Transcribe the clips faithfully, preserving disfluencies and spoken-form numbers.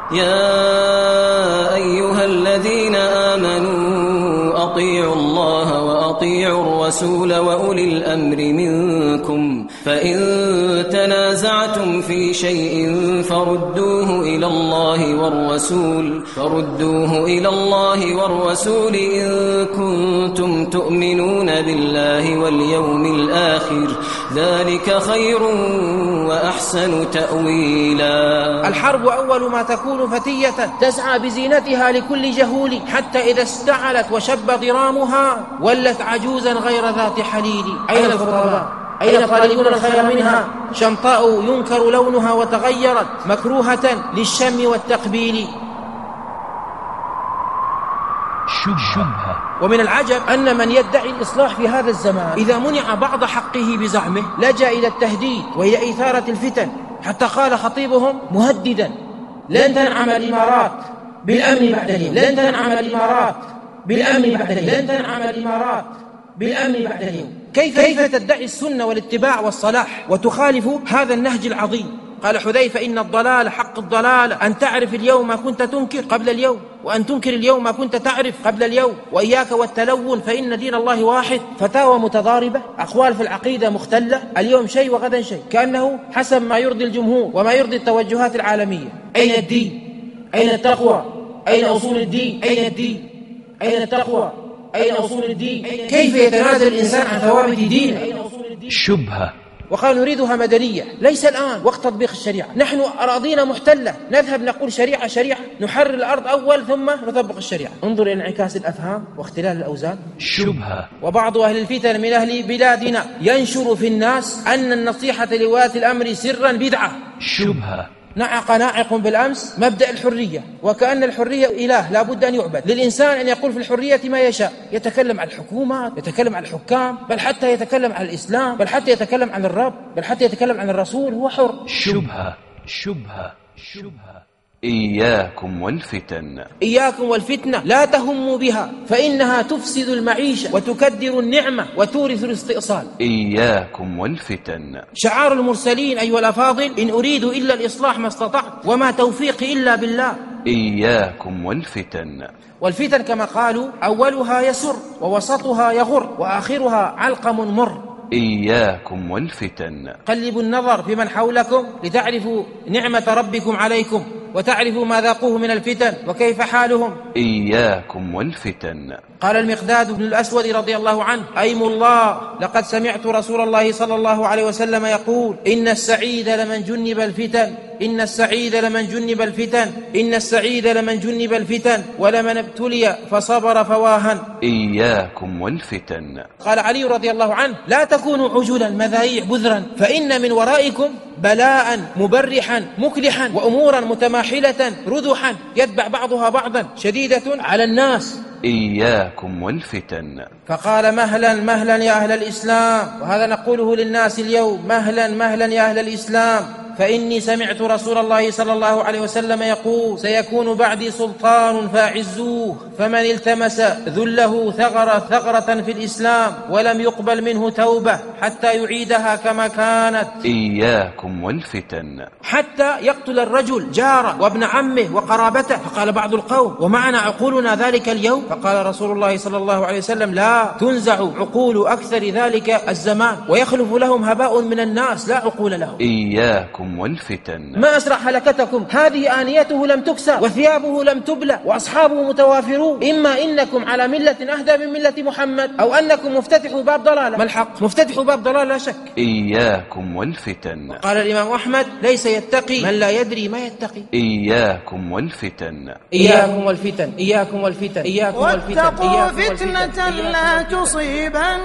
يا أيها الذين آمنوا أطيعوا الله وأطيعوا الرسول وأولي الأمر منكم فإن تنازعتم في شيء فردوه إلى الله والرسول فردوه إلى الله والرسول إن كنتم تؤمنون بالله واليوم الآخر ذلك خير وأحسن تأويلا. الحرب أول ما تكون فتية تسعى بزينتها لكل جهول حتى إذا استعلت وشب ضرامها ولت عجوزا غير ذات حليل. أين الخطباء؟ أين طالبون الخير منها؟ شمطاء ينكر لونها وتغيرت مكروهة للشم والتقبيل. شبهة. ومن العجب أن من يدعي الإصلاح في هذا الزمان إذا منع بعض حقه بزعمه لجأ إلى التهديد وهي إثارة الفتن، حتى قال خطيبهم مهددا: لن تنعم الإمارات بالأمن بعد اليوم، لن تنعم الإمارات بالأمن بعد اليوم، لن تنعم الإمارات بالأمن بعد اليوم. كيف, كيف تدعي السنة والاتباع والصلاح وتخالف هذا النهج العظيم؟ قال حذيفة: إن الضلال حق الضلال أن تعرف اليوم ما كنت تنكر قبل اليوم، وأن تنكر اليوم ما كنت تعرف قبل اليوم، وإياك والتلون فإن دين الله واحد. فتاوى متضاربة، أقوال في العقيدة مختلة، اليوم شيء وغدا شيء، كأنه حسب ما يرضي الجمهور وما يرضي التوجهات العالمية. أين الدين؟ أين التقوى؟ أين أصول الدين؟ أين الدين؟ أين التقوى؟ أين أصول الدين؟ كيف يتنازل الإنسان عن ثوابت دينه؟ شبهة. وقال نريدها مدنية، ليس الآن وقت تطبيق الشريعة. نحن أراضينا محتلة، نذهب نقول شريعة شريعة، نحرر الأرض أول ثم نطبق الشريعة. انظر إلى انعكاس الأفهام واختلال الأوزان. شبهة. وبعض أهل الفتن من أهل بلادنا ينشر في الناس أن النصيحة لولاة الأمر سرا بدعة. شبهة. نعق ناعق بالأمس مبدأ الحرية، وكأن الحرية إله لا بد أن يعبد. للإنسان أن يقول في الحرية ما يشاء، يتكلم عن الحكومات، يتكلم عن الحكام، بل حتى يتكلم عن الإسلام، بل حتى يتكلم عن الرب، بل حتى يتكلم عن الرسول، هو حر. شبهة. شبهة. شبهة. إياكم والفتن. إياكم والفتنة لا تهموا بها فإنها تفسد المعيشة وتكدر النعمة وتورث الاستئصال. إياكم والفتن. شعار المرسلين أيها الأفاضل: إن أريد إلا الإصلاح ما استطعت وما توفيقي إلا بالله. إياكم والفتن. والفتن كما قالوا أولها يسر ووسطها يغر وآخرها علقم مر. إياكم والفتن. قلبوا النظر في من حولكم لتعرفوا نعمة ربكم عليكم وتعرفوا ما ذاقوه من الفتن وكيف حالهم. إياكم والفتن. قال المقداد بن الأسود رضي الله عنه: أيم الله لقد سمعت رسول الله صلى الله عليه وسلم يقول: إن السعيد لمن جنب الفتن، إن السعيد لمن جنب الفتن، إن السعيد لمن جنب الفتن ولمن ابتلي فصبر فواهن. إياكم والفتن. قال علي رضي الله عنه: لا تكونوا عجلا مذايع بذرا، فإن من ورائكم بلاء مبرحا مكلحا وأمورا متماحلة رذحا يتبع بعضها بعضا شديدة على الناس. إياكم والفتن. فقال: مهلا مهلا يا أهل الإسلام، وهذا نقوله للناس اليوم: مهلا مهلا يا أهل الإسلام، فإني سمعت رسول الله صلى الله عليه وسلم يقول: سيكون بعدي سلطان فاعزوه، فمن التمس ذله ثغر ثغرة في الإسلام ولم يقبل منه توبة حتى يعيدها كما كانت. إياكم والفتن. حتى يقتل الرجل جاره وابن عمه وقرابته. فقال بعض القوم: ومعنا عقولنا ذلك اليوم؟ فقال رسول الله صلى الله عليه وسلم: لا تنزع عقول أكثر ذلك الزمان ويخلف لهم هباء من الناس لا عقول لهم. إياكم والفتن. ما أسرع هلكتكم، هذه آنيته لم تكسى وثيابه لم تبلى وأصحابه متوافرون، إما إنكم على ملة أهدى من ملة محمد أو أنكم مفتتحوا باب ضلالة. ما الحق؟ مفتتحوا باب ضلالة لا شك. إياكم والفتن. قال الإمام أحمد: ليس يتقي من لا يدري ما يتقي. إياكم والفتن. إياكم والفتن. إياكم والفتن. إياكم والفتن. واتقوا فتنة لا تصيبن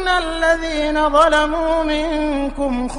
الذين ظلموا منكم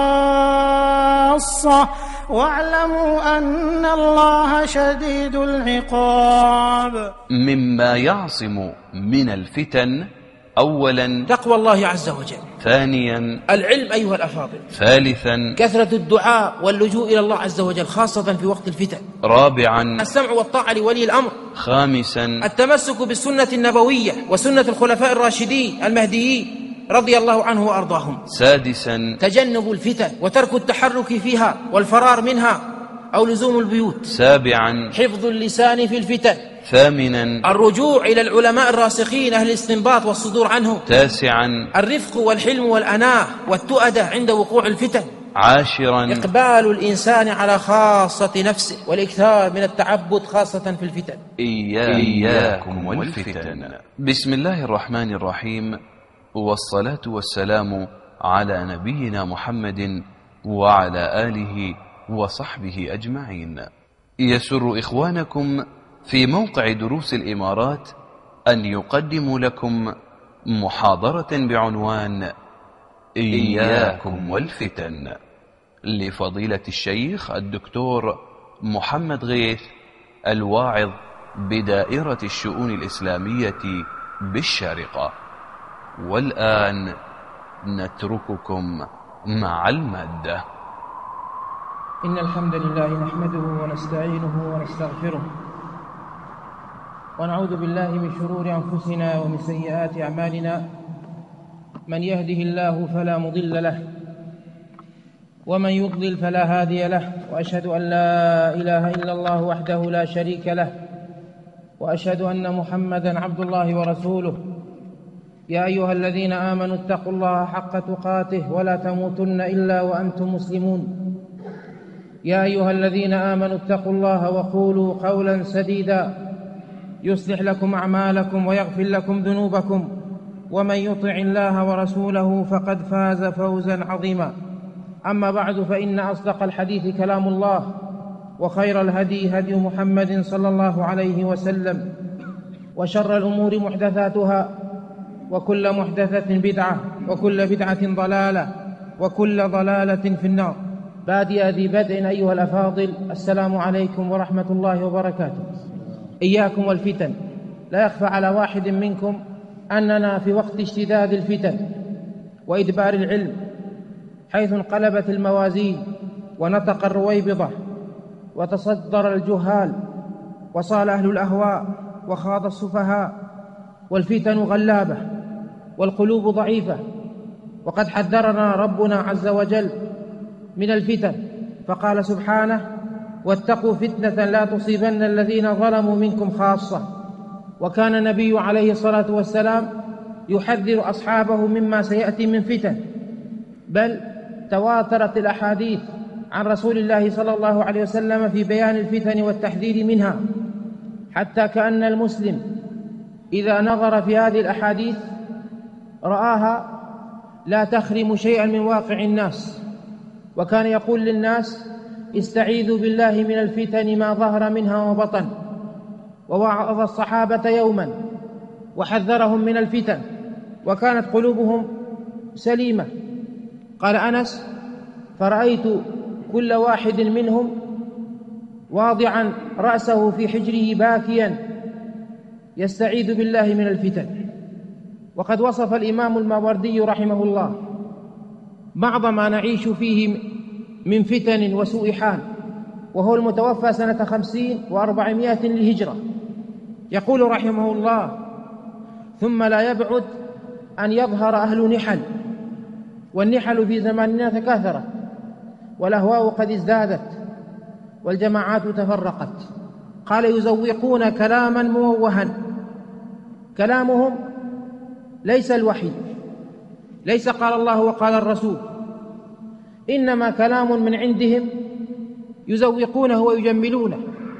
خاصة واعلموا أن الله شديد العقاب. مما يعصم من الفتن: أولا تقوى الله عز وجل، ثانيا العلم أيها الأفاضل، ثالثا كثرة الدعاء واللجوء إلى الله عز وجل خاصة في وقت الفتن، رابعا السمع والطاعة لولي الأمر، خامسا التمسك بالسنة النبوية وسنة الخلفاء الراشدين المهديين رضي الله عنه وأرضاهم، سادسا تجنب الفتن وترك التحرك فيها والفرار منها، أو لزوم البيوت. سابعا حفظ اللسان في الفتن. ثامنا الرجوع إلى العلماء الراسخين أهل الاستنباط والصدور عنهم. تاسعا الرفق والحلم والأناة والتؤدة عند وقوع الفتن. عاشرا إقبال الإنسان على خاصة نفسه والإكثار من التعبد خاصة في الفتن. إياكم والفتن. بسم الله الرحمن الرحيم، والصلاة والسلام على نبينا محمد وعلى آله وصحبه أجمعين. يسر إخوانكم في موقع دروس الإمارات أن يقدموا لكم محاضرة بعنوان إياكم والفتن لفضيلة الشيخ الدكتور محمد غيث، الواعظ بدائرة الشؤون الإسلامية بالشارقة. والآن نترككم مع المادة. إن الحمد لله نحمده ونستعينه ونستغفره ونعوذ بالله من شرور أنفسنا ومن سيئات أعمالنا. من يهده الله فلا مضل له ومن يضلل فلا هادي له، وأشهد أن لا إله إلا الله وحده لا شريك له، وأشهد أن محمدًا عبد الله ورسوله. يا أيها الذين آمنوا اتقوا الله حق تقاته ولا تموتن إلا وأنتم مسلمون. يا أيها الذين آمنوا اتقوا الله وقولوا قولا سديدا يصلح لكم أعمالكم ويغفر لكم ذنوبكم، ومن يطع الله ورسوله فقد فاز فوزا عظيما. أما بعد، فإن أصدق الحديث كلام الله، وخير الهدي هدي محمد صلى الله عليه وسلم، وشر الأمور محدثاتها، وكل محدثة بدعة، وكل بدعة ضلالة، وكل ضلالة في النار. بادئ ذي بدء أيها الأفاضل، السلام عليكم ورحمة الله وبركاته. إياكم والفتن. لا يخفى على واحد منكم أننا في وقت اشتداد الفتن وإدبار العلم، حيث انقلبت الموازين ونطق الرويبضة وتصدر الجهال وصال أهل الأهواء وخاض السفهاء، والفتن غلابة والقلوب ضعيفة. وقد حذرنا ربنا عز وجل من الفتن، فقال سبحانه: واتقوا فتنة لا تصيبن الذين ظلموا منكم خاصة. وكان النبي عليه الصلاة والسلام يحذر أصحابه مما سيأتي من فتن، بل تواترت الأحاديث عن رسول الله صلى الله عليه وسلم في بيان الفتن والتحذير منها، حتى كأن المسلم إذا نظر في هذه الأحاديث رآها لا تخرم شيئا من واقع الناس. وكان يقول للناس: استعيذوا بالله من الفتن ما ظهر منها وبطن. ووعظ الصحابة يوما وحذرهم من الفتن، وكانت قلوبهم سليمة. قال أنس: فرأيت كل واحد منهم واضعا رأسه في حجره باكيا يستعيذ بالله من الفتن. وقد وصف الإمام الماوردي رحمه الله بعض ما نعيش فيه من فتن وسوء حال، وهو المتوفى سنة خمسين وأربعمائة للهجرة. يقول رحمه الله: ثم لا يبعد أن يظهر أهل نحل، والنحل في زماننا تكاثرت، والأهواء قد ازدادت، والجماعات تفرقت. قال: يزوقون كلاما مووها. كلامهم ليس الوحي، ليس قال الله وقال الرسول، إنما كلام من عندهم يزوقونه ويجملونه.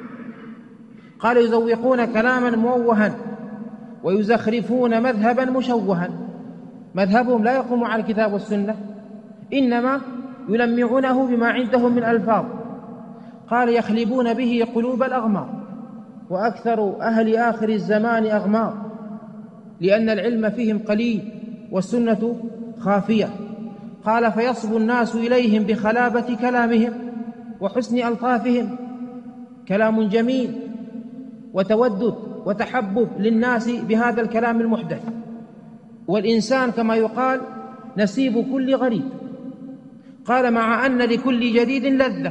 قال: يزوقون كلاما مووها ويزخرفون مذهبا مشوها. مذهبهم لا يقوم على الكتاب والسنة، إنما يلمعونه بما عندهم من ألفاظ. قال: يخلبون به قلوب الأغمار، وأكثر أهل آخر الزمان أغمار، لأن العلم فيهم قليل والسنة خافية. قال: فيصب الناس إليهم بخلابة كلامهم وحسن ألطافهم. كلام جميل وتودد وتحبب للناس بهذا الكلام المحدث. والإنسان كما يقال نسيب كل غريب. قال: مع أن لكل جديد لذة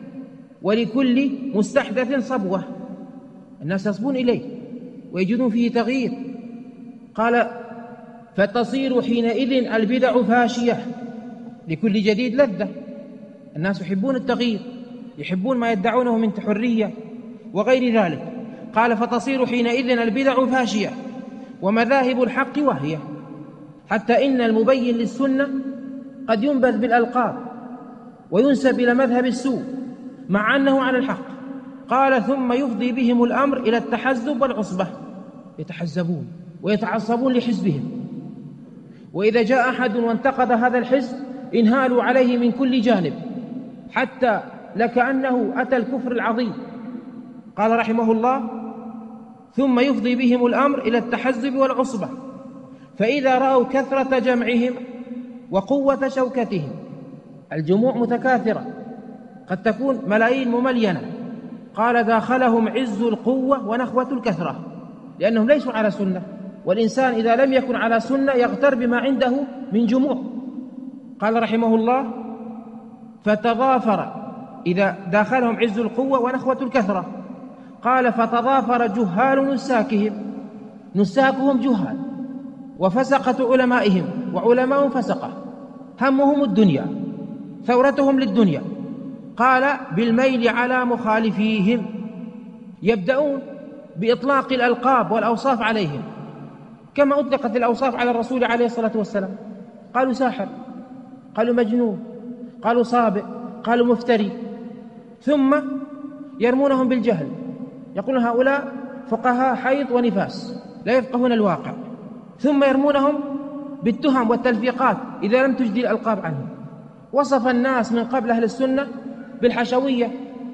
ولكل مستحدث صبوة. الناس يصبون إليه ويجدون فيه تغيير. قال: فتصير حينئذ البدع فاشية. لكل جديد لذة، الناس يحبون التغيير. يحبون ما يدعونه من حرية وغير ذلك. قال فتصير حينئذ البدع فاشية ومذاهب الحق واهية، حتى إن المبين للسنة قد ينبذ بالألقاب وينسب إلى مذهب السوء مع أنه على الحق. قال ثم يفضي بهم الأمر إلى التحزب والعصبة، يتحزبون ويتعصبون لحزبهم، وإذا جاء أحد وانتقد هذا الحزب انهالوا عليه من كل جانب حتى لكأنه أتى الكفر العظيم. قال رحمه الله ثم يفضي بهم الأمر إلى التحزب والعصبة، فإذا رأوا كثرة جمعهم وقوة شوكتهم، الجموع متكاثرة قد تكون ملايين مملينة، قال داخلهم عز القوة ونخوة الكثرة، لأنهم ليسوا على سنة، والإنسان إذا لم يكن على سنة يغتر بما عنده من جموع. قال رحمه الله فتضافر، إذا داخلهم عز القوة ونخوة الكثرة، قال فتضافر جهال نساكهم، نساكهم جهال وفسقة علمائهم، وعلماء فسقة همهم الدنيا ثورتهم للدنيا. قال بالميل على مخالفيهم، يبدأون بإطلاق الألقاب والأوصاف عليهم كما أطلقت الأوصاف على الرسول عليه الصلاة والسلام، قالوا ساحر، قالوا مجنون، قالوا صابئ، قالوا مفتري، ثم يرمونهم بالجهل، يقولون هؤلاء فقهاء حيض ونفاس لا يفقهون الواقع، ثم يرمونهم بالتهم والتلفيقات إذا لم تجدي الألقاب عنهم. وصف الناس من قبل أهل السنة بالحشوية،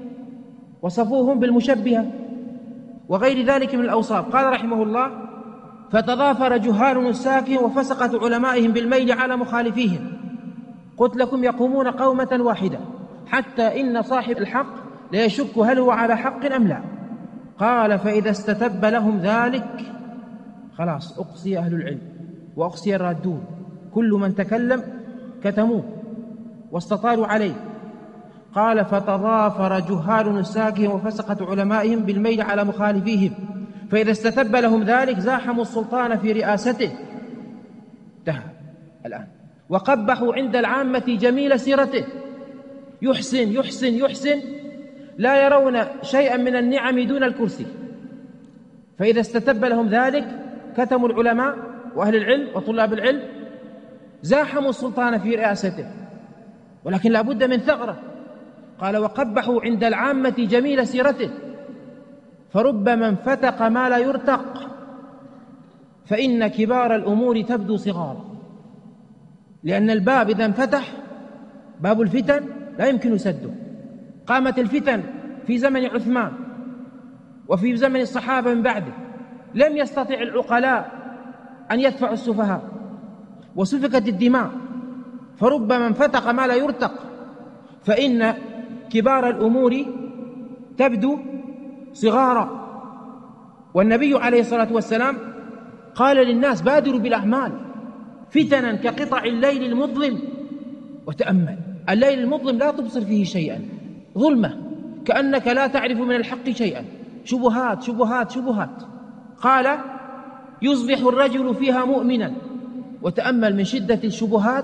وصفوهم بالمشبهة وغير ذلك من الأوصاف. قال رحمه الله فتضافر جهال نساكهم وفسقة علمائهم بالميل على مخالفيهم، قلت لكم يقومون قومة واحدة حتى إن صاحب الحق لا يشك هل هو على حق أم لا. قال فإذا استتب لهم ذلك، خلاص أقصي أهل العلم وأقصي الرادون، كل من تكلم كتموه واستطالوا عليه. قال فتضافر جهال نساكهم وفسقة علمائهم بالميل على مخالفيهم، فإذا استتب لهم ذلك زاحموا السلطان في رئاسته، انتهى الآن، وقبحوا عند العامة جميل سيرته، يحسن يحسن يحسن، لا يرون شيئا من النعم دون الكرسي. فإذا استتب لهم ذلك كتموا العلماء وأهل العلم وطلاب العلم، زاحموا السلطان في رئاسته، ولكن لا بد من ثغرة. قال وقبحوا عند العامة جميل سيرته، فربما انفتق ما لا يرتق، فإن كبار الأمور تبدو صغارا. لأن الباب إذا انفتح، باب الفتن، لا يمكن سده. قامت الفتن في زمن عثمان وفي زمن الصحابة من بعده، لم يستطع العقلاء أن يدفعوا السفهاء، وسفكت الدماء، فربما انفتق ما لا يرتق، فإن كبار الأمور تبدو صغارا. والنبي عليه الصلاة والسلام قال للناس بادروا بالأعمال فتنا كقطع الليل المظلم. وتأمل، الليل المظلم لا تبصر فيه شيئا، ظلمة كأنك لا تعرف من الحق شيئا، شبهات شبهات شبهات. قال يصبح الرجل فيها مؤمنا، وتأمل من شدة الشبهات،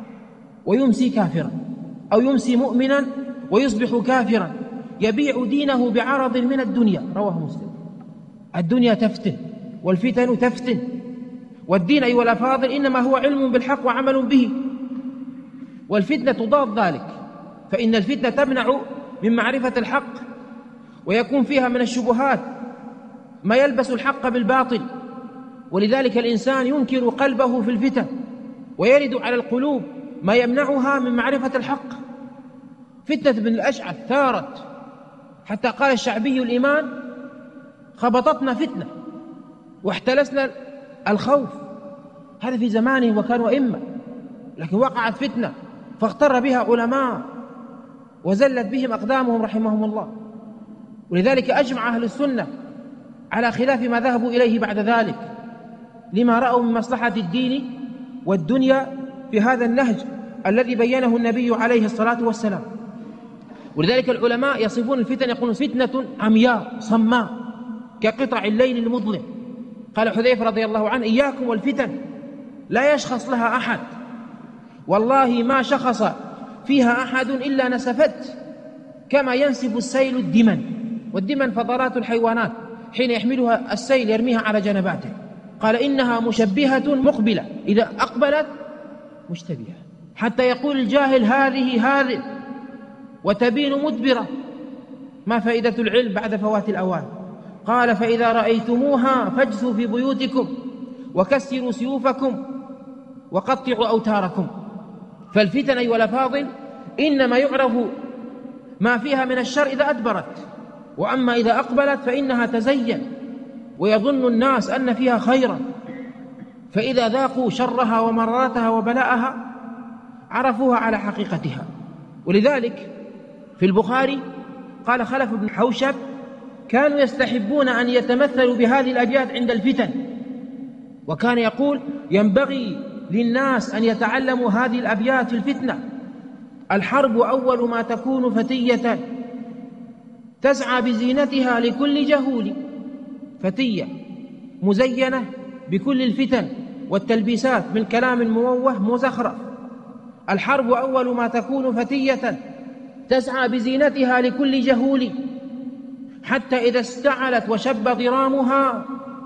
ويمسي كافرا، أو يمسي مؤمنا ويصبح كافرا، يبيع دينه بعرض من الدنيا. رواه مسلم. الدنيا تفتن والفتن تفتن، والدين أيها الأفاضل إنما هو علم بالحق وعمل به، والفتنة تضاد ذلك، فإن الفتنة تمنع من معرفة الحق، ويكون فيها من الشبهات ما يلبس الحق بالباطل، ولذلك الإنسان ينكر قلبه في الفتن، ويرد على القلوب ما يمنعها من معرفة الحق. فتنة بن الأشعث ثارت حتى قال الشعبي الإيمان خبطتنا فتنة واحتلسنا الخوف. هذا في زمانه وكانوا أئمة، لكن وقعت فتنة فاغتر بها علماء وزلت بهم أقدامهم رحمهم الله. ولذلك أجمع أهل السنة على خلاف ما ذهبوا إليه بعد ذلك، لما رأوا من مصلحة الدين والدنيا في هذا النهج الذي بينه النبي عليه الصلاة والسلام. ولذلك العلماء يصفون الفتن، يقولون فتنة عمياء صماء كقطع الليل المظلم. قال حذيفة رضي الله عنه إياكم والفتن، لا يشخص لها أحد، والله ما شخص فيها أحد إلا نسفت، كما ينسف السيل الدمن، والدمن فضلات الحيوانات حين يحملها السيل يرميها على جنباته. قال إنها مشبهة مقبلة، إذا أقبلت مشتبهة، حتى يقول الجاهل هذه هذه وتبين مدبرة. ما فائدة العلم بعد فوات الأوان؟ قال فإذا رأيتموها فاجثوا في بيوتكم وكسروا سيوفكم وقطعوا أوتاركم. فالفتن أيها الأفاضل إنما يعرف ما فيها من الشر إذا أدبرت، وأما إذا أقبلت فإنها تزين ويظن الناس أن فيها خيرا، فإذا ذاقوا شرها ومرارتها وبلاءها عرفوها على حقيقتها. ولذلك في البخاري قال خلف بن حوشب كانوا يستحبون أن يتمثلوا بهذه الأبيات عند الفتن، وكان يقول ينبغي للناس أن يتعلموا هذه الأبيات في الفتنة: الحرب أول ما تكون فتية تسعى بزينتها لكل جهول. فتية مزينة بكل الفتن والتلبيسات من كلام مووه مزخرف. الحرب أول ما تكون فتية تسعى بزينتها لكل جهول، حتى إذا استعلت وشب ضرامها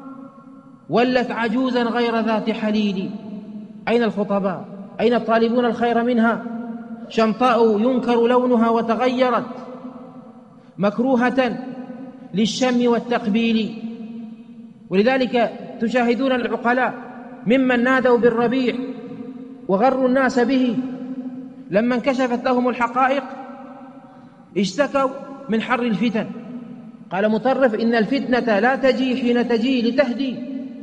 ولت عجوزا غير ذات حليل. أين الخطباء؟ أين الطالبون الخير منها؟ شمطاء ينكر لونها وتغيرت مكروهة للشم والتقبيل. ولذلك تشاهدون العقلاء ممن نادوا بالربيع وغروا الناس به لما انكشفت لهم الحقائق اشتكوا من حر الفتن. قال مطرف إن الفتنة لا تجي حين تجي لتهدي،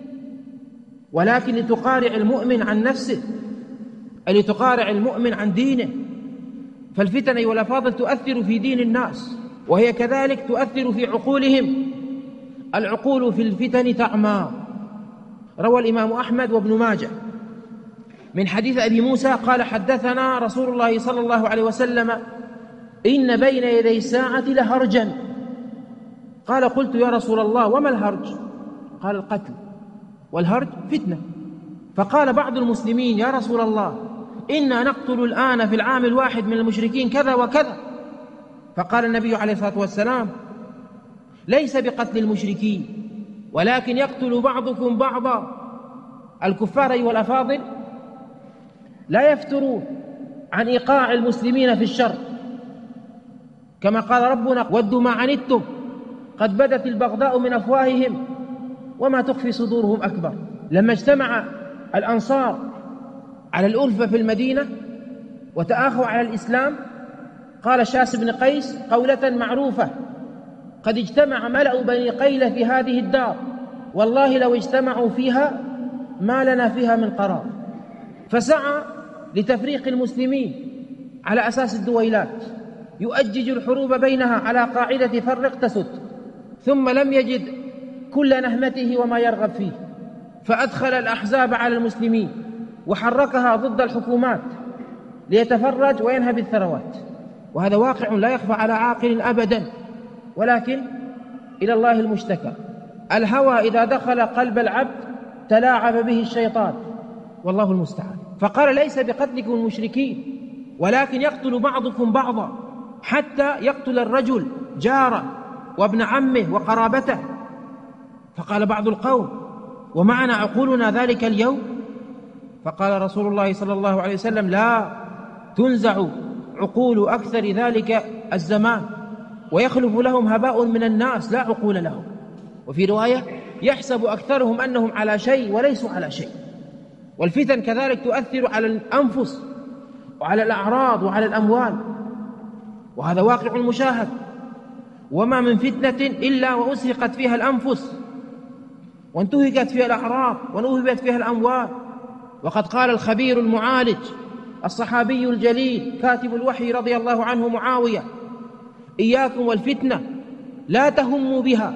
ولكن لتقارع المؤمن عن نفسه، أي لتقارع المؤمن عن دينه. فالفتن أيها الأفاضل تؤثر في دين الناس، وهي كذلك تؤثر في عقولهم. العقول في الفتن تعمى. روى الإمام أحمد وابن ماجه من حديث أبي موسى قال حدثنا رسول الله صلى الله عليه وسلم إن بين يدي الساعة لهرجا. قال قلت يا رسول الله وما الهرج؟ قال القتل، والهرج فتنة. فقال بعض المسلمين يا رسول الله إنا نقتل الآن في العام الواحد من المشركين كذا وكذا. فقال النبي عليه الصلاة والسلام ليس بقتل المشركين، ولكن يقتل بعضكم بعضا. الكفار أيها الأفاضل لا يفترون عن إيقاع المسلمين في الشر، كما قال ربنا ودوا ما عنتم قد بدت البغضاء من أفواههم وما تخفي صدورهم أكبر. لما اجتمع الأنصار على الألفة في المدينة وتآخوا على الإسلام قال شاس بن قيس قولة معروفة: قد اجتمع ملأ بني قيلة في هذه الدار، والله لو اجتمعوا فيها ما لنا فيها من قرار. فسعى لتفريق المسلمين على أساس الدويلات، يؤجج الحروب بينها على قاعدة فرق تسد، ثم لم يجد كل نهمته وما يرغب فيه، فأدخل الأحزاب على المسلمين وحركها ضد الحكومات ليتفرج وينهب الثروات. وهذا واقع لا يخفى على عاقل أبدا، ولكن إلى الله المشتكى. الهوى إذا دخل قلب العبد تلاعب به الشيطان، والله المستعان. فقال ليس بقتلكم المشركين، ولكن يقتل بعضكم بعضا، حتى يقتل الرجل جاره وابن عمه وقرابته. فقال بعض القوم ومعنا عقولنا ذلك اليوم؟ فقال رسول الله صلى الله عليه وسلم لا تنزع عقول أكثر ذلك الزمان ويخلف لهم هباء من الناس لا عقول لهم. وفي رواية يحسب أكثرهم أنهم على شيء وليسوا على شيء. والفتن كذلك تؤثر على الأنفس وعلى الأعراض وعلى الأموال، وهذا واقع مشاهد. وما من فتنة إلا وأسهقت فيها الأنفس وانتهكت فيها الأعراض ونهبت فيها الأموال. وقد قال الخبير المعالج الصحابي الجليل كاتب الوحي رضي الله عنه معاوية: إياكم والفتنة لا تهموا بها،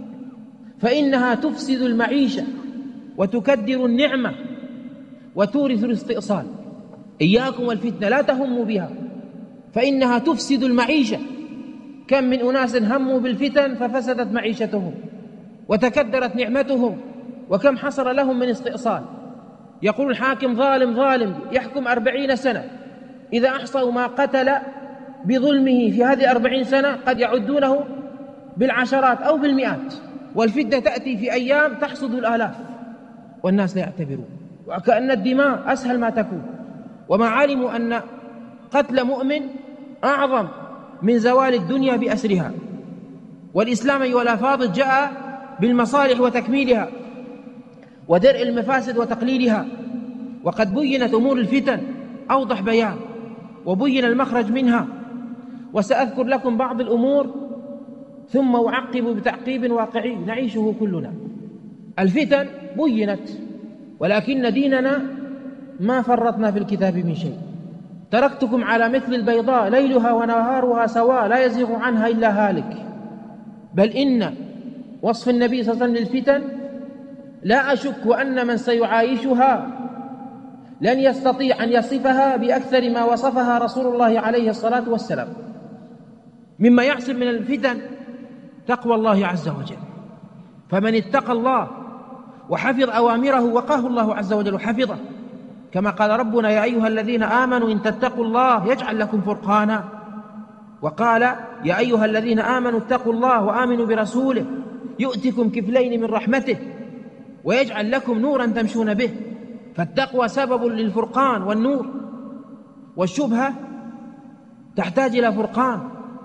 فإنها تفسد المعيشة وتكدر النعمة وتورث الاستئصال. إياكم والفتنة لا تهموا بها، فإنها تفسد المعيشة. كم من أناس هموا بالفتن ففسدت معيشتهم وتكدرت نعمتهم، وكم حصل لهم من استئصال. يقول الحاكم ظالم ظالم يحكم أربعين سنة، إذا أحصوا ما قتل بظلمه في هذه الأربعين سنة قد يعدونه بالعشرات أو بالمئات، والفتنة تأتي في أيام تحصد الآلاف والناس لا يعتبرون، وكأن الدماء أسهل ما تكون، وما علموا أن قتل مؤمن أعظم من زوال الدنيا بأسرها. والإسلام أيها الأفاضل جاء بالمصالح وتكميلها ودرء المفاسد وتقليلها، وقد بينت أمور الفتن أوضح بيان، وبين المخرج منها، وسأذكر لكم بعض الأمور ثم أعقب بتعقيب واقعي نعيشه كلنا. الفتن بينت، ولكن ديننا ما فرطنا في الكتاب من شيء. تركتكم على مثل البيضاء ليلها ونهارها سواء لا يزيغ عنها إلا هالك. بل إن وصف النبي صلى الله عليه وسلم للفتن لا أشك أن من سيعايشها لن يستطيع أن يصفها بأكثر ما وصفها رسول الله عليه الصلاة والسلام. مما يحصل من الفتن تقوى الله عز وجل، فمن اتقى الله وحفظ أوامره وقاه الله عز وجل وحفظه، كما قال ربنا يا أيها الذين آمنوا إن تتقوا الله يجعل لكم فرقانا، وقال يا أيها الذين آمنوا اتقوا الله وآمنوا برسوله يؤتكم كفلين من رحمته ويجعل لكم نورا تمشون به. فالتقوى سبب للفرقان والنور، والشبهة تحتاج إلى فرقان،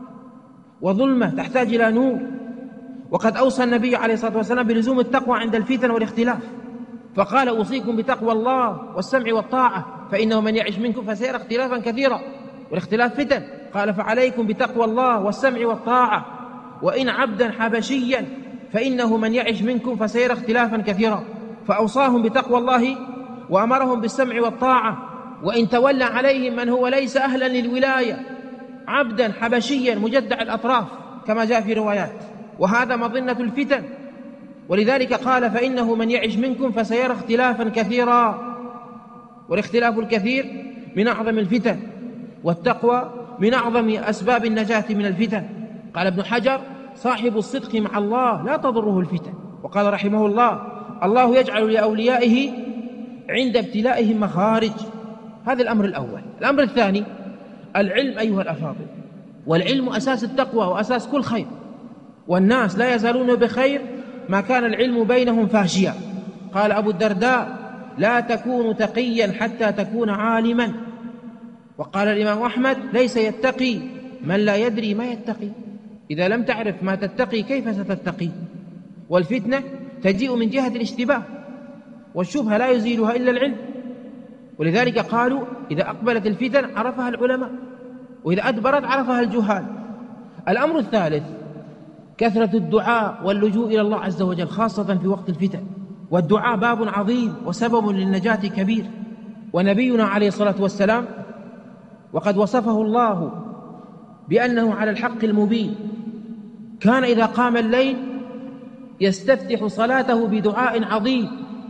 وظلمة تحتاج إلى نور. وقد أوصى النبي عليه الصلاة والسلام بلزوم التقوى عند الفتن والاختلاف، فقال أوصيكم بتقوى الله والسمع والطاعة فإنه من يعش منكم فسيرى اختلافا كثيرا، والاختلاف فتن. قال فعليكم بتقوى الله والسمع والطاعة، وإن عبدا حبشيا فإنه من يعش منكم فسيرى اختلافا كثيرا. فأوصاهم بتقوى الله وأمرهم بالسمع والطاعة. وإن تولى عليهم من هو ليس أهلا للولاية عبدا حبشيا مجدع الأطراف كما جاء في روايات، وهذا مظنة الفتن. ولذلك قال فإنه من يعش منكم فسيرى اختلافا كثيرا، والاختلاف الكثير من أعظم الفتن، والتقوى من أعظم أسباب النجاة من الفتن. قال ابن حجر صاحب الصدق مع الله لا تضره الفتن. وقال رحمه الله الله يجعل لأوليائه عند ابتلائهم مخارج. هذا الأمر الأول. الأمر الثاني العلم أيها الأفاضل، والعلم أساس التقوى وأساس كل خير، والناس لا يزالون بخير ما كان العلم بينهم فاشيا. قال أبو الدرداء لا تكون تقيا حتى تكون عالما. وقال الإمام أحمد ليس يتقي من لا يدري ما يتقي. إذا لم تعرف ما تتقي كيف ستتقي؟ والفتنة تجيء من جهة الاشتباه، والشبهة لا يزيلها إلا العلم. ولذلك قالوا إذا أقبلت الفتن عرفها العلماء، وإذا أدبرت عرفها الجهال. الأمر الثالث كثرة الدعاء واللجوء إلى الله عز وجل خاصة في وقت الفتن، والدعاء باب عظيم وسبب للنجاة كبير. ونبينا عليه الصلاة والسلام وقد وصفه الله بأنه على الحق المبين، كان إذا قام الليل يستفتح صلاته بدعاء عظيم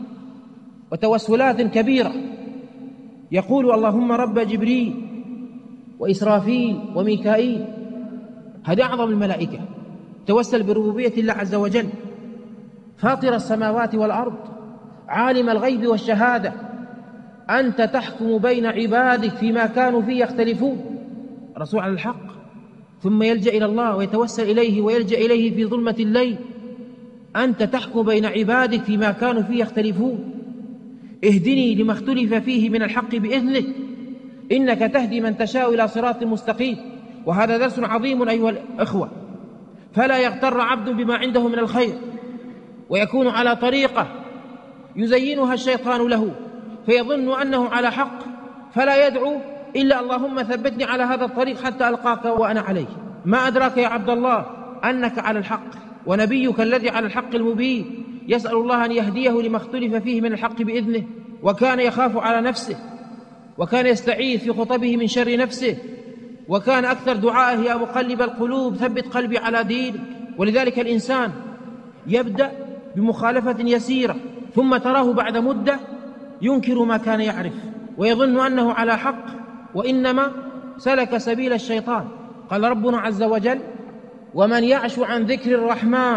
وتوسلات كبيرة، يقول اللهم رب جبريل وإسرافيل وميكائيل، هذه أعظم الملائكة، توسل بربوبية الله عز وجل، فاطر السماوات والأرض، عالم الغيب والشهادة، أنت تحكم بين عبادك فيما كانوا فيه يختلفون، رسول على الحق. ثم يلجأ إلى الله ويتوسل إليه ويلجأ إليه في ظلمة الليل، أنت تحكم بين عبادك فيما كانوا فيه يختلفون، اهدني لما اختلف فيه من الحق بإذنك إنك تهدي من تشاء إلى صراط مستقيم. وهذا درس عظيم أيها الأخوة، فلا يغتر عبد بما عنده من الخير ويكون على طريقة يزينها الشيطان له فيظن أنه على حق، فلا يدعو إلا اللهم ثبتني على هذا الطريق حتى ألقاك وأنا عليه. ما أدراك يا عبد الله أنك على الحق، ونبيك الذي على الحق المبين يسأل الله أن يهديه لما اختلف فيه من الحق بإذنه، وكان يخاف على نفسه، وكان يستعيذ في خطبه من شر نفسه، وكان أكثر دعائه يا مقلب القلوب ثبت قلبي على دينك. ولذلك الإنسان يبدأ بمخالفة يسيرة ثم تراه بعد مدة ينكر ما كان يعرف ويظن أنه على حق، وإنما سلك سبيل الشيطان. قال ربنا عز وجل ومن يعش عن ذكر الرحمن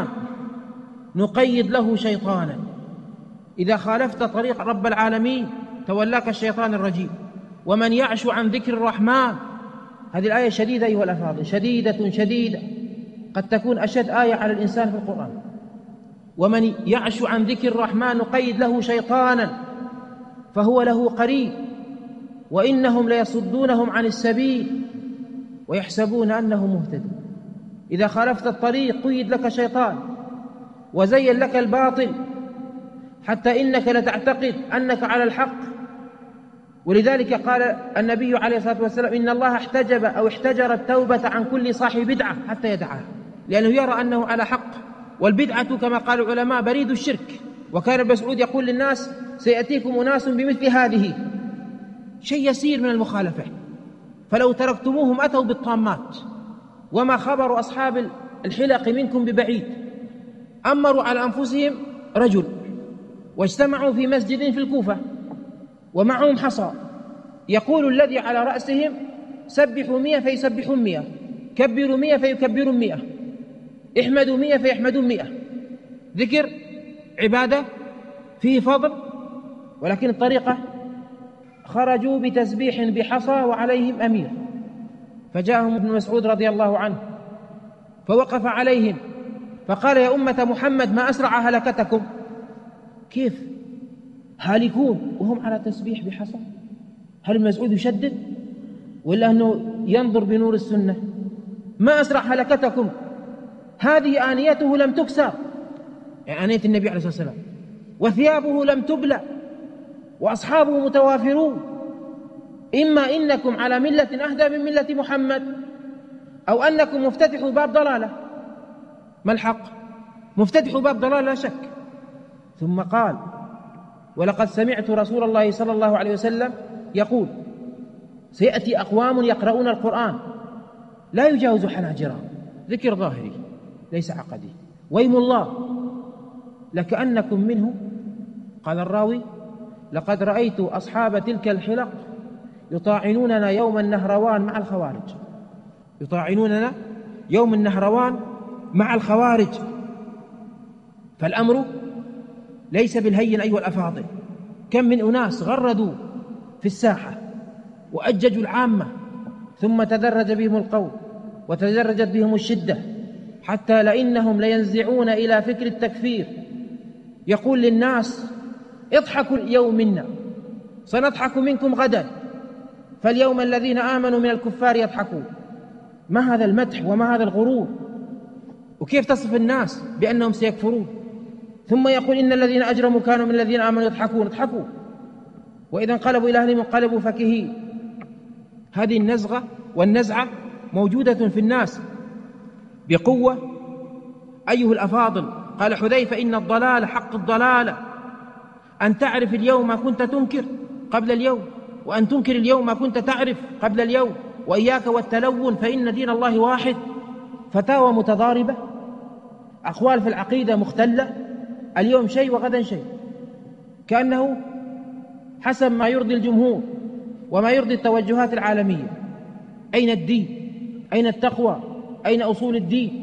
نقيد له شيطانا. إذا خالفت طريق رب العالمين تولاك الشيطان الرجيم. ومن يعش عن ذكر الرحمن هذه الآية شديدة أيها الأفاضل، شديدة شديدة، قد تكون أشد آية على الإنسان في القرآن. ومن يعش عن ذكر الرحمن نقيد له شيطانا فهو له قريب وإنهم ليصدونهم عن السبيل ويحسبون أنهم مهتدون. إذا خالفت الطريق قيد لك شيطان وزين لك الباطل حتى إنك لتعتقد أنك على الحق. ولذلك قال النبي عليه الصلاة والسلام إن الله احتجب أو احتجر التوبة عن كل صاحب بدعة حتى يدعها، لأنه يرى أنه على حق. والبدعة كما قال العلماء بريد الشرك. وكان ابن مسعود يقول للناس سيأتيكم أناس بمثل هذه، شيء يسير من المخالفة، فلو تركتموهم أتوا بالطامات، وما خبر أصحاب الحلق منكم ببعيد. أمروا على أنفسهم رجل واجتمعوا في مسجد في الكوفة ومعهم حصى، يقول الذي على رأسهم سبحوا مئة فيسبحون مئة، كبروا مئة فيكبرون مئة، احمدوا مئة فيحمدون مئة. ذكر عبادة فيه فضل، ولكن الطريقة خرجوا بتسبيح بحصى وعليهم أمير. فجاءهم ابن مسعود رضي الله عنه فوقف عليهم فقال يا أمة محمد ما أسرع هلكتكم. كيف هالكون وهم على تسبيح بحصى؟ هل المسعود يشدد ولا أنه ينظر بنور السنة؟ ما أسرع هلكتكم، هذه آنيته لم تكسر، يعني آنية النبي عليه الصلاة والسلام، وثيابه لم تبلى، وأصحابه متوافرون. إما إنكم على ملة أهدى من ملة محمد أو أنكم مفتتحوا باب ضلالة. ما الحق؟ مفتتحوا باب ضلالة لا شك. ثم قال ولقد سمعت رسول الله صلى الله عليه وسلم يقول سيأتي أقوام يقرؤون القرآن لا يجاوز حناجرهم، ذكر ظاهري ليس عقدي، ويم الله لكأنكم منه. قال الراوي لقد رأيت أصحاب تلك الحلق يطاعنوننا يوم النهروان مع الخوارج، يطاعنوننا يوم النهروان مع الخوارج. فالأمر ليس بالهين أيها الأفاضل. كم من أناس غردوا في الساحة وأججوا العامة، ثم تدرج بهم القول وتدرجت بهم الشدة، حتى لإنهم لينزعون إلى فكر التكفير. يقول للناس اضحكوا اليوم منا سنضحك منكم غدا، فاليوم الذين آمنوا من الكفار يضحكون. ما هذا المدح وما هذا الغرور؟ وكيف تصف الناس بأنهم سيكفرون؟ ثم يقول إن الذين أجرموا كانوا من الذين آمنوا يضحكون. اضحكوا، وإذا انقلبوا إلى أهلهم انقلبوا فكهين. هذه النزغة والنزعة موجودة في الناس بقوة أيها الأفاضل. قال حذيفة إن الضلال حق الضلالة أن تعرف اليوم ما كنت تنكر قبل اليوم، وأن تنكر اليوم ما كنت تعرف قبل اليوم، وإياك والتلون فإن دين الله واحد. فتاوى متضاربة، أقوال في العقيدة مختلة، اليوم شيء وغدا شيء، كأنه حسب ما يرضي الجمهور وما يرضي التوجهات العالمية. أين الدين؟ أين التقوى؟ أين أصول الدين؟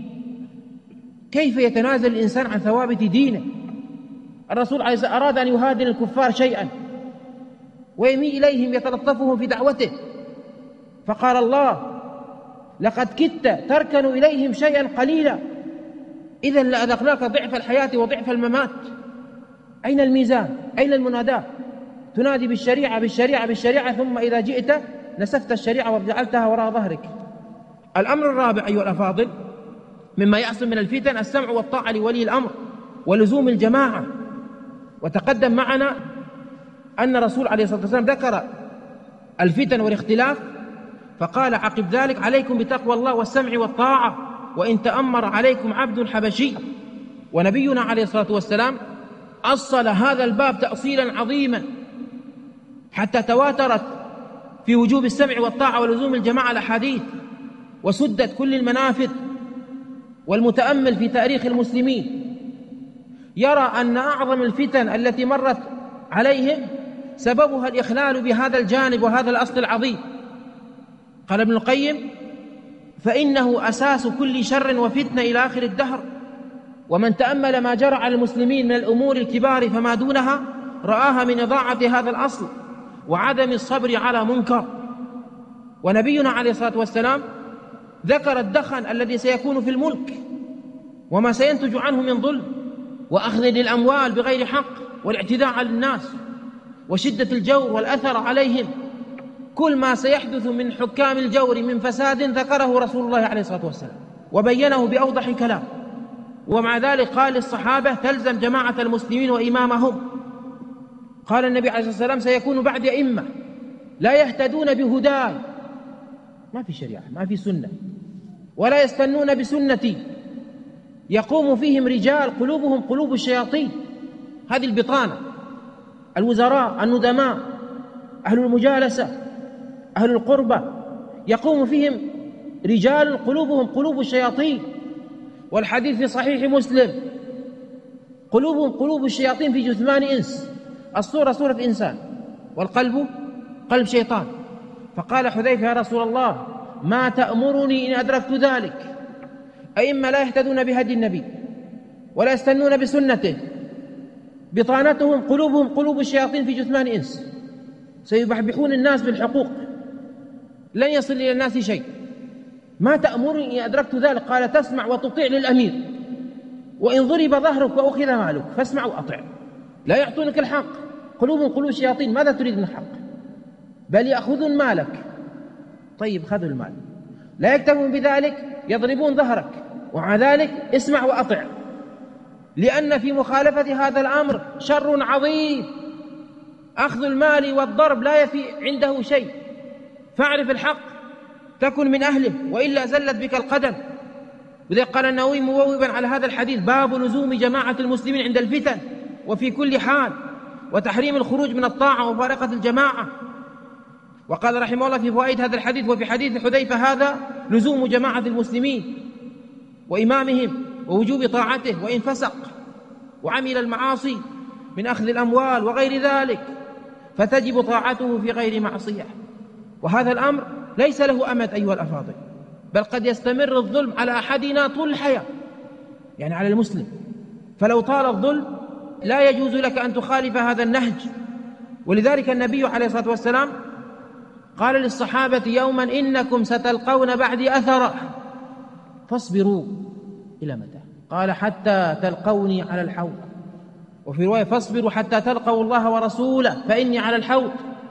كيف يتنازل الإنسان عن ثوابت دينه؟ الرسول أراد أن يهادن الكفار شيئا ويمي إليهم يتلطفهم في دعوته، فقال الله لقد كدت تركن إليهم شيئا قليلا إذا لأذقناك ضعف الحياة وضعف الممات. أين الميزان؟ أين المناداة؟ تنادي بالشريعة بالشريعة بالشريعة، ثم إذا جئت نسفت الشريعة وجعلتها وراء ظهرك. الأمر الرابع أيها الأفاضل مما يعصم من الفتن السمع والطاعة لولي الأمر ولزوم الجماعة. وتقدم معنا أن الرسول عليه الصلاة والسلام ذكر الفتن والاختلاف، فقال عقب ذلك عليكم بتقوى الله والسمع والطاعة وإن تأمر عليكم عبد حبشي. ونبينا عليه الصلاة والسلام أصل هذا الباب تأصيلا عظيما حتى تواترت في وجوب السمع والطاعة ولزوم الجماعة الأحاديث، وسدت كل المنافذ. والمتأمل في تاريخ المسلمين يرى أن أعظم الفتن التي مرت عليهم سببها الإخلال بهذا الجانب وهذا الأصل العظيم. قال ابن القيم فإنه أساس كل شر وفتنة إلى آخر الدهر. ومن تأمل ما جرى على المسلمين من الأمور الكبار فما دونها رآها من إضاعة هذا الأصل وعدم الصبر على منكر. ونبينا عليه الصلاة والسلام ذكر الدخن الذي سيكون في الملك وما سينتج عنه من ظلم وأخذ للأموال بغير حق والاعتداء على الناس وشدة الجور والأثر عليهم. كل ما سيحدث من حكام الجور من فساد ذكره رسول الله عليه الصلاة والسلام وبينه بأوضح كلام. ومع ذلك قال للصحابة: تلزم جماعة المسلمين وإمامهم. قال النبي عليه الصلاة والسلام: سيكون بعد أئمة لا يهتدون بهداي، ما في شريعة ما في سنة، ولا يستنون بسنتي، يقوم فيهم رجال قلوبهم قلوب الشياطين. هذه البطانة: الوزراء، الندماء، أهل المجالسة، أهل القربة، يقوم فيهم رجال قلوبهم قلوب الشياطين. والحديث في صحيح مسلم: قلوبهم قلوب الشياطين في جثمان إنس. الصورة صورة إنسان والقلب قلب شيطان. فقال حذيفة: يا رسول الله ما تأمرني إن أدركت ذلك؟ أئمة لا يهتدون بهدي النبي ولا يستنون بسنته، بطانتهم قلوبهم قلوب الشياطين في جثمان إنس، سيبحبحون الناس بالحقوق، لن يصل إلى الناس شيء. ما تأمرني إن أدركت ذلك؟ قال: تسمع وتطيع للأمير، وإن ضرب ظهرك وأخذ مالك فاسمع وأطع. لا يعطونك الحق، قلوبهم قلوب الشياطين. ماذا تريد من الحق؟ بل يأخذون مالك. طيب خذوا المال، لا يكتفون بذلك، يضربون ظهرك، ومع ذلك اسمع وأطع، لأن في مخالفة هذا الأمر شر عظيم. أخذ المال والضرب لا يفي عنده شيء. فاعرف الحق تكن من أهله، وإلا زلت بك القدم. وذلك قال النووي موببا على هذا الحديث: باب لزوم جماعة المسلمين عند الفتن وفي كل حال، وتحريم الخروج من الطاعة ومفارقة الجماعة. وقال رحمه الله في فوائد هذا الحديث: وفي حديث حذيفة هذا لزوم جماعة المسلمين وإمامهم ووجوب طاعته، وإن فسق وعمل المعاصي من أخذ الأموال وغير ذلك فتجب طاعته في غير معصية. وهذا الأمر ليس له أمد أيها الأفاضل، بل قد يستمر الظلم على أحدنا طول الحياة، يعني على المسلم. فلو طال الظلم لا يجوز لك أن تخالف هذا النهج. ولذلك النبي عليه الصلاة والسلام قال للصحابة يوما: إنكم ستلقون بعدي أثرا فاصبروا. إلى متى؟ قال: حتى تلقوني على الحوض. وفي رواية: فاصبروا حتى تلقوا الله ورسوله فإني على الحوض.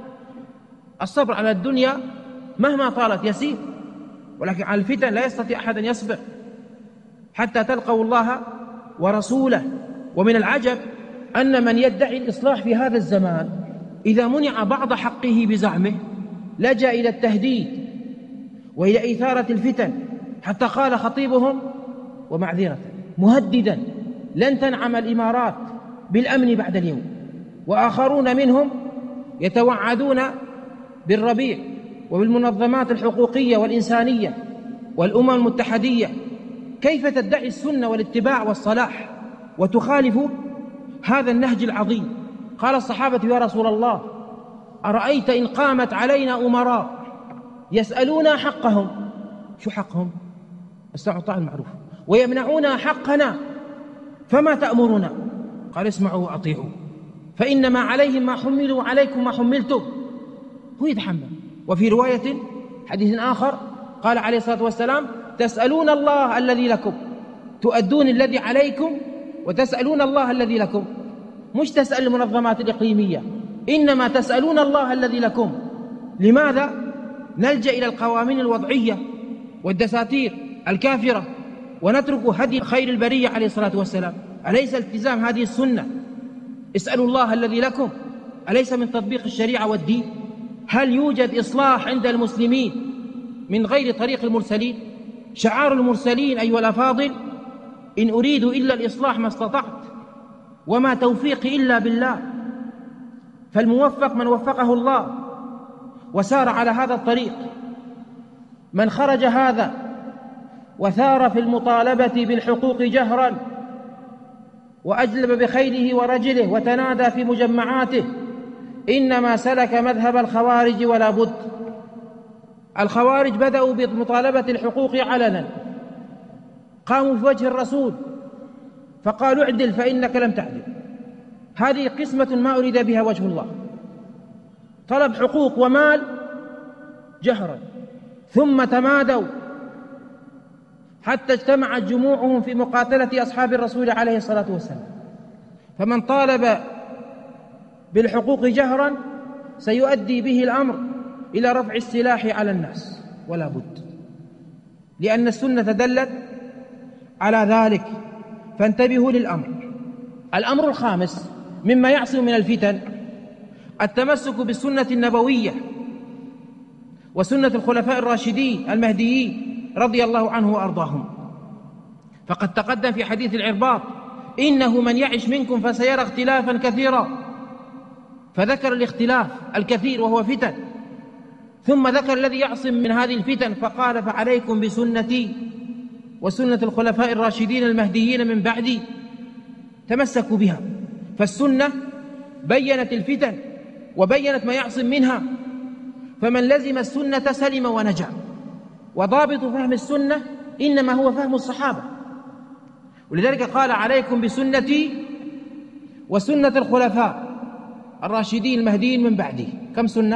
الصبر على الدنيا مهما طالت يسير، ولكن على الفتن لا يستطيع أحد أن يصبر حتى تلقوا الله ورسوله. ومن العجب أن من يدعي الإصلاح في هذا الزمان إذا منع بعض حقه بزعمه لجأ إلى التهديد وإلى إثارة الفتن، حتى قال خطيبهم ومعذرة مهددا: لن تنعم الإمارات بالأمن بعد اليوم. وآخرون منهم يتوعدون بالربيع وبالمنظمات الحقوقية والإنسانية والأمم المتحدية. كيف تدعي السنة والاتباع والصلاح وتخالف هذا النهج العظيم؟ قال الصحابة: يا رسول الله أرأيت إن قامت علينا أمراء يسألونا حقهم، شو حقهم؟ السمع والطاعة المعروف، ويمنعونا حقنا، فما تأمرنا؟ قال: اسمعوا وأطيعوا، فإنما عليهم ما حملوا وعليكم ما حملتم. هو يتحمل. وفي رواية حديث آخر قال عليه الصلاة والسلام: تسألون الله الذي لكم، تؤدون الذي عليكم وتسألون الله الذي لكم. مش تسأل المنظمات الإقليمية، إنما تسألون الله الذي لكم. لماذا نلجأ إلى القوانين الوضعية والدساتير الكافرة ونترك هدي خير البرية عليه الصلاة والسلام؟ أليس التزام هذه السنة؟ اسألوا الله الذي لكم، أليس من تطبيق الشريعة والدين؟ هل يوجد إصلاح عند المسلمين من غير طريق المرسلين؟ شعار المرسلين أيها الأفاضل: إن أريد إلا الإصلاح ما استطعت وما توفيقي إلا بالله. فالموفق من وفقه الله وسار على هذا الطريق. من خرج هذا وثار في المطالبة بالحقوق جهرا وأجلب بخيله ورجله وتنادى في مجمعاته إنما سلك مذهب الخوارج ولا بد. الخوارج بدأوا بمطالبة الحقوق علنا، قاموا في وجه الرسول فقالوا: اعدل فإنك لم تعدل. هذه قسمة ما أريد بها وجه الله، طلب حقوق ومال جهرا ثم تمادوا حتى اجتمعت جموعهم في مقاتلة أصحاب الرسول عليه الصلاة والسلام. فمن طالب بالحقوق جهرا سيؤدي به الأمر إلى رفع السلاح على الناس، ولا بد، لأن السنة دلت على ذلك، فانتبهوا للأمر. الأمر الخامس مما يعصم من الفتن التمسك بالسنة النبوية وسنة الخلفاء الراشدين المهديين رضي الله عنه وأرضاهم. فقد تقدم في حديث العرباط: إنه من يعش منكم فسيرى اختلافا كثيرا، فذكر الاختلاف الكثير وهو فتن، ثم ذكر الذي يعصم من هذه الفتن فقال: فعليكم بسنتي وسنة الخلفاء الراشدين المهديين من بعدي، تمسكوا بها. فالسنة بيّنت الفتن وبيّنت ما يعصم منها، فمن لزم السنة سلم ونجا. وضابط فهم السنة إنما هو فهم الصحابة، ولذلك قال: عليكم بسنتي وسنة الخلفاء الراشدين المهديين من بعدي. كم سنة؟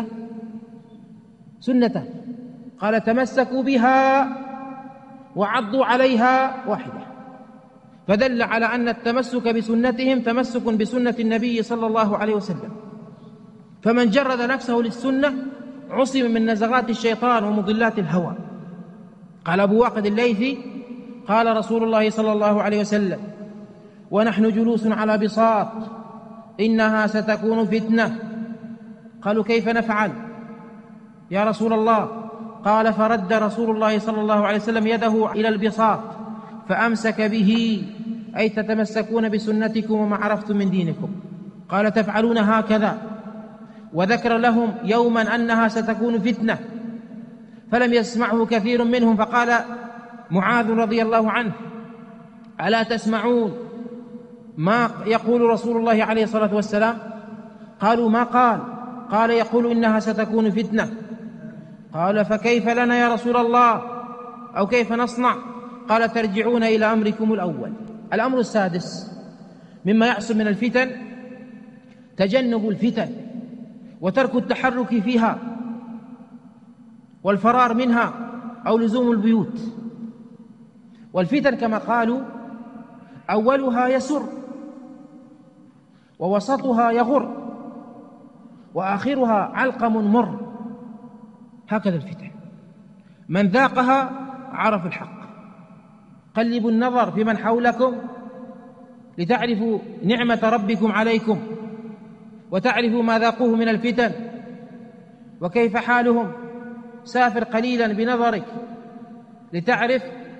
سنة. قال: تمسكوا بها وعضوا عليها واحدة، فدل على أن التمسك بسنتهم تمسك بسنة النبي صلى الله عليه وسلم. فمن جرد نفسه للسنة عصم من نزغات الشيطان ومضلات الهوى. قال أبو واقد الليثي: قال رسول الله صلى الله عليه وسلم: ونحن جلوس على بساط إنها ستكون فتنة. قالوا: كيف نفعل يا رسول الله؟ قال: فرد رسول الله صلى الله عليه وسلم يده إلى البساط فأمسك به، أي تتمسكون بسنتكم وما عرفتم من دينكم. قال: تفعلون هكذا، وذكر لهم يوما أنها ستكون فتنة، فلم يسمعه كثير منهم، فقال معاذ رضي الله عنه: ألا تسمعون ما يقول رسول الله عليه الصلاة والسلام؟ قالوا: ما قال؟ قال: يقول إنها ستكون فتنة. قال: فكيف لنا يا رسول الله، أو كيف نصنع؟ قال: ترجعون إلى أمركم الأول. الأمر السادس مما يعصم من الفتن تجنب الفتن وترك التحرك فيها والفرار منها أو لزوم البيوت. والفتن كما قالوا أولها يسر، ووسطها يغر، وآخرها علقم مر. هكذا الفتن، من ذاقها عرف الحق. قلبوا النظر في من حولكم لتعرفوا نعمة ربكم عليكم، وتعرفوا ما ذاقوه من الفتن وكيف حالهم. سافر قليلا بنظرك لتعرف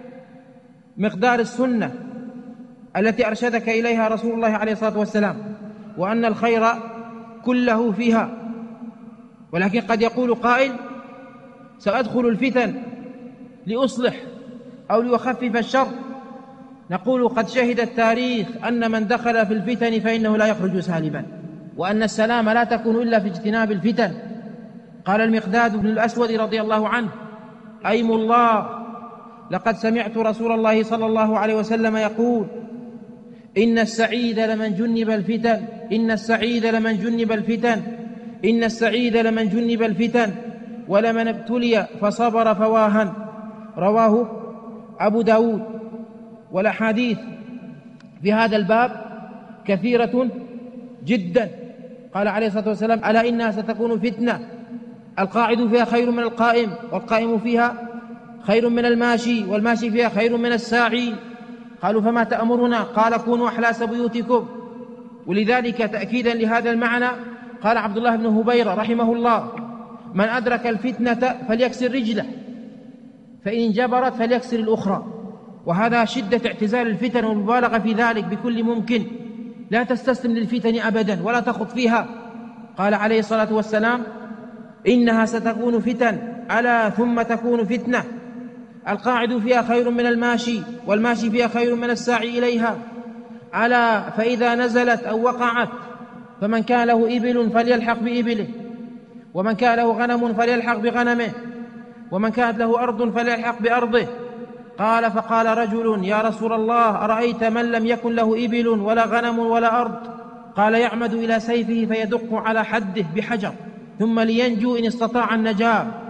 مقدار السنة التي أرشدك إليها رسول الله عليه الصلاة والسلام، وأن الخير كله فيها. ولكن قد يقول قائل: سأدخل الفتن لأصلح أو لأخفف الشر. نقول: قد شهد التاريخ أن من دخل في الفتن فإنه لا يخرج سالما، وأن السلام لا تكون إلا في اجتناب الفتن. قال المقداد بن الأسود رضي الله عنه: أيم الله، لقد سمعت رسول الله صلى الله عليه وسلم يقول: إن السعيد لمن جنب الفتن، إن السعيد لمن جنب الفتن، إن السعيد لمن جنب الفتن، ولمن ابتلي فصبر فواهن. رواه أبو داود. والأحاديث في هذا الباب كثيرة جدا. قال عليه الصلاة والسلام: ألا إنها ستكون فتنة، القاعد فيها خير من القائم، والقائم فيها خير من الماشي، والماشي فيها خير من الساعي. قالوا: فما تأمرنا؟ قال: كونوا أحلاس بيوتكم. ولذلك تأكيدا لهذا المعنى قال عبد الله بن هبيرة رحمه الله: من أدرك الفتنة فليكسر رجله، فإن انجبرت فليكسر الأخرى. وهذا شدة اعتزال الفتن والمبالغة في ذلك بكل ممكن. لا تستسلم للفتن أبدا ولا تخض فيها. قال عليه الصلاة والسلام: إنها ستكون فتن، ألا ثم تكون فتنة، القاعد فيها خير من الماشي، والماشي فيها خير من الساعي إليها. ألا فإذا نزلت أو وقعت فمن كان له إبل فليلحق بإبله، ومن كان له غنم فليلحق بغنمه، ومن كانت له أرض فليلحق بأرضه. قال: فقال رجل: يا رسول الله، أرأيت من لم يكن له إبل ولا غنم ولا أرض؟ قال: يعمد إلى سيفه فيدق على حده بحجر ثم لينجو إن استطاع النجاة.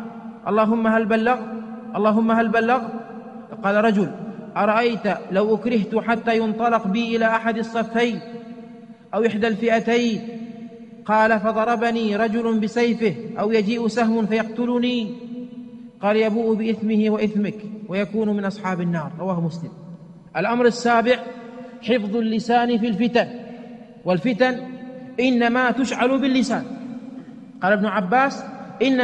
اللهم هل بلغ اللهم هل بلغ قال رجل أرأيت لو أكرهت حتى ينطلق بي إلى أحد الصفين أو إحدى الفئتين؟ قال فضربني رجل بسيفه أو يجيء سهم فيقتلني، قال يبوء بإثمه وإثمك ويكون من أصحاب النار. رواه مسلم. الأمر السابع حفظ اللسان في الفتن، والفتن إنما تشعل باللسان. قال ابن عباس إنما